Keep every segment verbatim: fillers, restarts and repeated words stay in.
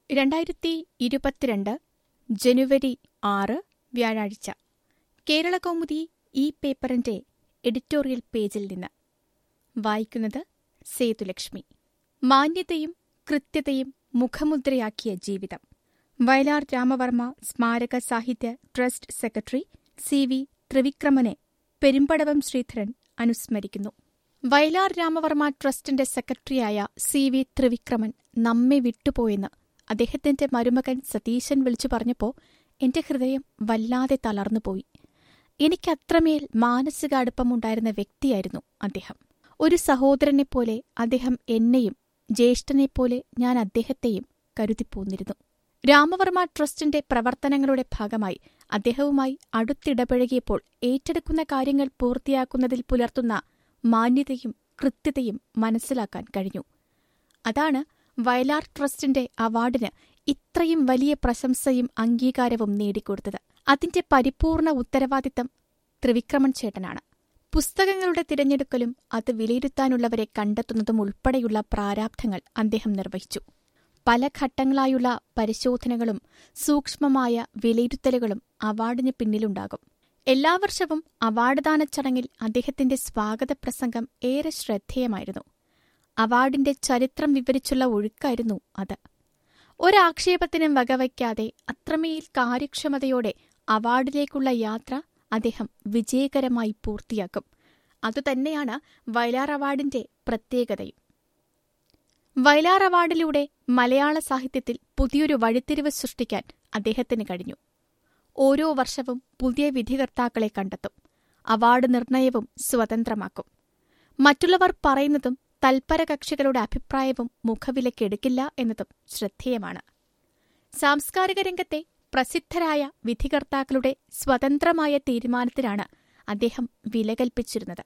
രണ്ടായിരത്തി ഇരുപത്തിരണ്ട് ജനുവരി ആറ് വ്യാഴാഴ്ച കേരളകൗമുദി ഈ പേപ്പറിന്റെ എഡിറ്റോറിയൽ പേജിൽ നിന്ന് വായിക്കുന്നത് സേതുലക്ഷ്മി. മാന്യതയും കൃത്യതയും മുഖമുദ്രയാക്കിയ ജീവിതം. വയലാർ രാമവർമ്മ സ്മാരക സാഹിത്യ ട്രസ്റ്റ് സെക്രട്ടറി സി വി ത്രിവിക്രമനെ പെരുമ്പടവം ശ്രീധരൻ അനുസ്മരിക്കുന്നു. വയലാർ രാമവർമ്മ ട്രസ്റ്റിന്റെ സെക്രട്ടറിയായ സി വി ത്രിവിക്രമൻ നമ്മെ വിട്ടുപോയെന്ന് അദ്ദേഹത്തിന്റെ മരുമകൻ സതീശൻ വിളിച്ചു പറഞ്ഞപ്പോൾ എന്റെ ഹൃദയം വല്ലാതെ തളർന്നുപോയി. എനിക്കത്രമേൽ മാനസിക അടുപ്പമുണ്ടായിരുന്ന വ്യക്തിയായിരുന്നു അദ്ദേഹം. ഒരു സഹോദരനെപ്പോലെ അദ്ദേഹം എന്നെയും ജ്യേഷ്ഠനെപ്പോലെ ഞാൻ അദ്ദേഹത്തെയും കരുതിപ്പോന്നിരുന്നു. രാമവർമ്മ ട്രസ്റ്റിന്റെ പ്രവർത്തനങ്ങളുടെ ഭാഗമായി അദ്ദേഹവുമായി അടുത്തിടപഴകിയപ്പോൾ ഏറ്റെടുക്കുന്ന കാര്യങ്ങൾ പൂർത്തിയാക്കുന്നതിൽ പുലർത്തുന്ന മാന്യതയും കൃത്യതയും മനസ്സിലാക്കാൻ കഴിഞ്ഞു. അതാണ് വയലാർ ട്രസ്റ്റിന്റെ അവാർഡിന് ഇത്രയും വലിയ പ്രശംസയും അംഗീകാരവും നേടിക്കൊടുത്തത്. അതിന്റെ പരിപൂർണ ഉത്തരവാദിത്തം ത്രിവിക്രമൻ ചേട്ടനാണ്. പുസ്തകങ്ങളുടെ തിരഞ്ഞെടുക്കലും അത് വിലയിരുത്താനുള്ളവരെ കണ്ടെത്തുന്നതും ഉൾപ്പെടെയുള്ള പ്രാരാബ്ധങ്ങൾ അദ്ദേഹം നിർവഹിച്ചു. പല ഘട്ടങ്ങളായുള്ള പരിശോധനകളും സൂക്ഷ്മമായ വിലയിരുത്തലുകളും അവാർഡിന് പിന്നിലുണ്ടാകും. എല്ലാ വർഷവും അവാർഡ്ദാന ചടങ്ങിൽ അദ്ദേഹത്തിന്റെ സ്വാഗത പ്രസംഗം ഏറെ ശ്രദ്ധേയമായിരുന്നു. അവാർഡിന്റെ ചരിത്രം വിവരിച്ചുള്ള ഒഴുക്കായിരുന്നു അത്. ഒരാക്ഷേപത്തിനും വകവയ്ക്കാതെ അത്രമേൽ കാര്യക്ഷമതയോടെ അവാർഡിലേക്കുള്ള യാത്ര അദ്ദേഹം വിജയകരമായി പൂർത്തിയാക്കും. അതുതന്നെയാണ് വയലാർ അവാർഡിന്റെ പ്രത്യേകതയും. വയലാർ അവാർഡിലൂടെ മലയാള സാഹിത്യത്തിൽ പുതിയൊരു വഴിത്തിരിവ് സൃഷ്ടിക്കാൻ അദ്ദേഹത്തിന് കഴിഞ്ഞു. ഓരോ വർഷവും പുതിയ വിധികർത്താക്കളെ കണ്ടെത്തും. അവാർഡ് നിർണയവും സ്വതന്ത്രമാക്കും. മറ്റുള്ളവർ പറയുന്നതും തൽപരകക്ഷികളുടെ അഭിപ്രായവും മുഖവിലക്കെടുക്കില്ല എന്നതും ശ്രദ്ധേയമാണ്. സാംസ്കാരിക രംഗത്തെ പ്രസിദ്ധരായ വിധികർത്താക്കളുടെ സ്വതന്ത്രമായ തീരുമാനത്തിനാണ് അദ്ദേഹം വില കൽപ്പിച്ചിരുന്നത്.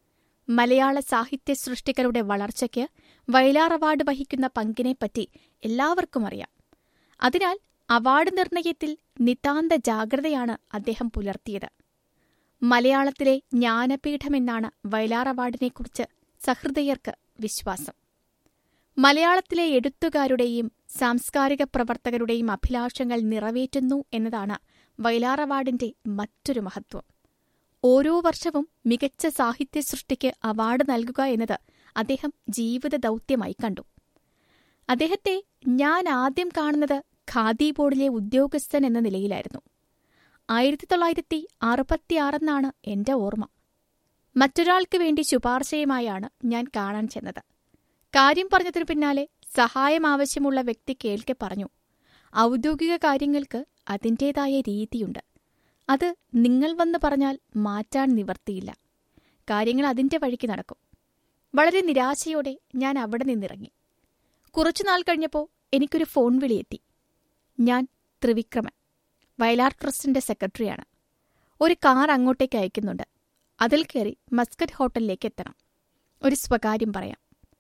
മലയാള സാഹിത്യ സൃഷ്ടികളുടെ വളർച്ചയ്ക്ക് വയലാർ അവാർഡ് വഹിക്കുന്ന പങ്കിനെപ്പറ്റി എല്ലാവർക്കും അറിയാം. അതിനാൽ അവാർഡ് നിർണയത്തിൽ നിതാന്ത ജാഗ്രതയാണ് അദ്ദേഹം പുലർത്തിയത്. മലയാളത്തിലെ ജ്ഞാനപീഠമെന്നാണ് വയലാർ അവാർഡിനെക്കുറിച്ച് സഹൃദയർക്ക് വിശ്വാസം. മലയാളത്തിലെ എഴുത്തുകാരുടെയും സാംസ്കാരിക പ്രവർത്തകരുടെയും അഭിലാഷങ്ങൾ നിറവേറ്റുന്നു എന്നതാണ് വയലാർ അവാർഡിന്റെ മറ്റൊരു മഹത്വം. ഓരോ വർഷവും മികച്ച സാഹിത്യ സൃഷ്ടിക്ക് അവാർഡ് നൽകുക എന്നത് അദ്ദേഹം ജീവിത ദൗത്യമായി കണ്ടു. അദ്ദേഹത്തെ ഞാൻ ആദ്യം കാണുന്നത് ഖാദി ബോർഡിലെ ഉദ്യോഗസ്ഥൻ എന്ന നിലയിലായിരുന്നു. ആയിരത്തി തൊള്ളായിരത്തി അറുപത്തിയാറെന്നാണ് എന്റെ ഓർമ്മ. മറ്റൊരാൾക്ക് വേണ്ടി ശുപാർശയുമായാണ് ഞാൻ കാണാൻ ചെന്നത്. കാര്യം പറഞ്ഞതിനു പിന്നാലെ സഹായം ആവശ്യമുള്ള വ്യക്തി കേൾക്കെ പറഞ്ഞു, ഔദ്യോഗിക കാര്യങ്ങൾക്ക് അതിൻ്റേതായ രീതിയുണ്ട്. അത് നിങ്ങൾ വന്ന് പറഞ്ഞാൽ മാറ്റാൻ നിവർത്തിയില്ല. കാര്യങ്ങൾ അതിന്റെ വഴിക്ക് നടക്കും. വളരെ നിരാശയോടെ ഞാൻ അവിടെ നിന്നിറങ്ങി. കുറച്ചുനാൾ കഴിഞ്ഞപ്പോൾ എനിക്കൊരു ഫോൺ വിളിയെത്തി. ഞാൻ ത്രിവിക്രമൻ, വയലാർ ട്രസ്റ്റിന്റെ സെക്രട്ടറിയാണ്. ഒരു കാർ അങ്ങോട്ടേക്ക് അയക്കുന്നുണ്ട്. അതിൽ കയറി മസ്കറ്റ് ഹോട്ടലിലേക്ക് എത്തണം. ഒരു സ്വകാര്യം പറയാം.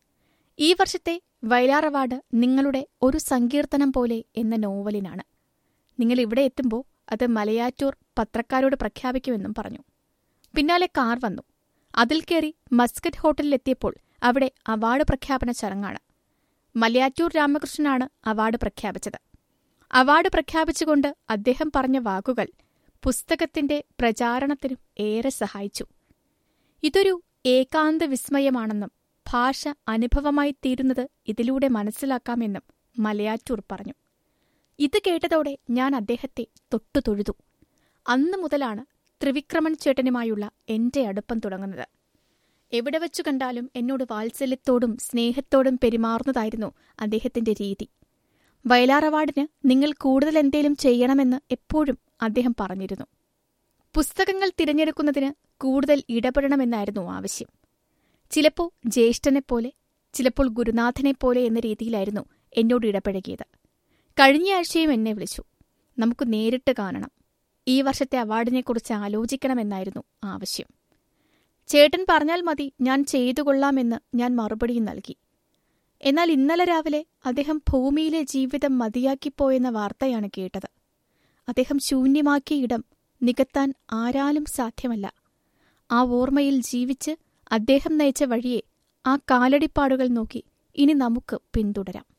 ഈ വർഷത്തെ വയലാർ അവാർഡ് നിങ്ങളുടെ ഒരു സങ്കീർത്തനം പോലെ എന്ന നോവലിനാണ്. നിങ്ങൾ ഇവിടെ എത്തുമ്പോൾ അത് മലയാറ്റൂർ പത്രക്കാരോട് പ്രഖ്യാപിക്കുമെന്നും പറഞ്ഞു. പിന്നാലെ കാർ വന്നു. അതിൽ കയറി മസ്കറ്റ് ഹോട്ടലിലെത്തിയപ്പോൾ അവിടെ അവാർഡ് പ്രഖ്യാപന ചടങ്ങാണ്. മലയാറ്റൂർ രാമകൃഷ്ണനാണ് അവാർഡ് പ്രഖ്യാപിച്ചത്. അവാർഡ് പ്രഖ്യാപിച്ചുകൊണ്ട് അദ്ദേഹം പറഞ്ഞ വാക്കുകൾ പുസ്തകത്തിന്റെ പ്രചാരണത്തിനും ഏറെ സഹായിച്ചു. ഇതൊരു ഏകാന്ത വിസ്മയമാണെന്നും ഭാഷ അനുഭവമായി തീരുന്നത് ഇതിലൂടെ മനസ്സിലാക്കാമെന്നും മലയാറ്റൂർ പറഞ്ഞു. ഇത് കേട്ടതോടെ ഞാൻ അദ്ദേഹത്തെ തൊട്ടുതൊഴുതു. അന്നു മുതലാണ് ത്രിവിക്രമൻ ചേട്ടനുമായുള്ള എന്റെ അടുപ്പം തുടങ്ങുന്നത്. എവിടെ വച്ചു കണ്ടാലും എന്നോട് വാത്സല്യത്തോടും സ്നേഹത്തോടും പെരുമാറുന്നതായിരുന്നു അദ്ദേഹത്തിന്റെ രീതി. വയലാർ അവാർഡിന് നിങ്ങൾ കൂടുതൽ എന്തേലും ചെയ്യണമെന്ന് എപ്പോഴും അദ്ദേഹം പറഞ്ഞിരുന്നു. പുസ്തകങ്ങൾ തിരഞ്ഞെടുക്കുന്നതിന് കൂടുതൽ ഇടപെടണമെന്നായിരുന്നു ആവശ്യം. ചിലപ്പോൾ ജ്യേഷ്ഠനെപ്പോലെ, ചിലപ്പോൾ ഗുരുനാഥനെപ്പോലെ എന്ന രീതിയിലായിരുന്നു എന്നോട് ഇടപഴകിയത്. കഴിഞ്ഞയാഴ്ചയും എന്നെ വിളിച്ചു. നമുക്ക് നേരിട്ട് കാണണം. ഈ വർഷത്തെ അവാർഡിനെക്കുറിച്ച് ആലോചിക്കണമെന്നായിരുന്നു ആവശ്യം. ചേട്ടൻ പറഞ്ഞാൽ മതി, ഞാൻ ചെയ്തുകൊള്ളാമെന്ന് ഞാൻ മറുപടിയും നൽകി. എന്നാൽ ഇന്നലെ രാവിലെ അദ്ദേഹം ഭൂമിയിലെ ജീവിതം മതിയാക്കിപ്പോയെന്ന വാർത്തയാണ് കേട്ടത്. അദ്ദേഹം ശൂന്യമാക്കിയ ഇടം നികത്താൻ ആരാലും സാധ്യമല്ല. ആ ഓർമ്മയിൽ ജീവിച്ച് അദ്ദേഹം നയിച്ച വഴിയെ, ആ കാലടിപ്പാടുകൾ നോക്കി ഇനി നമുക്ക് പിന്തുടരാം.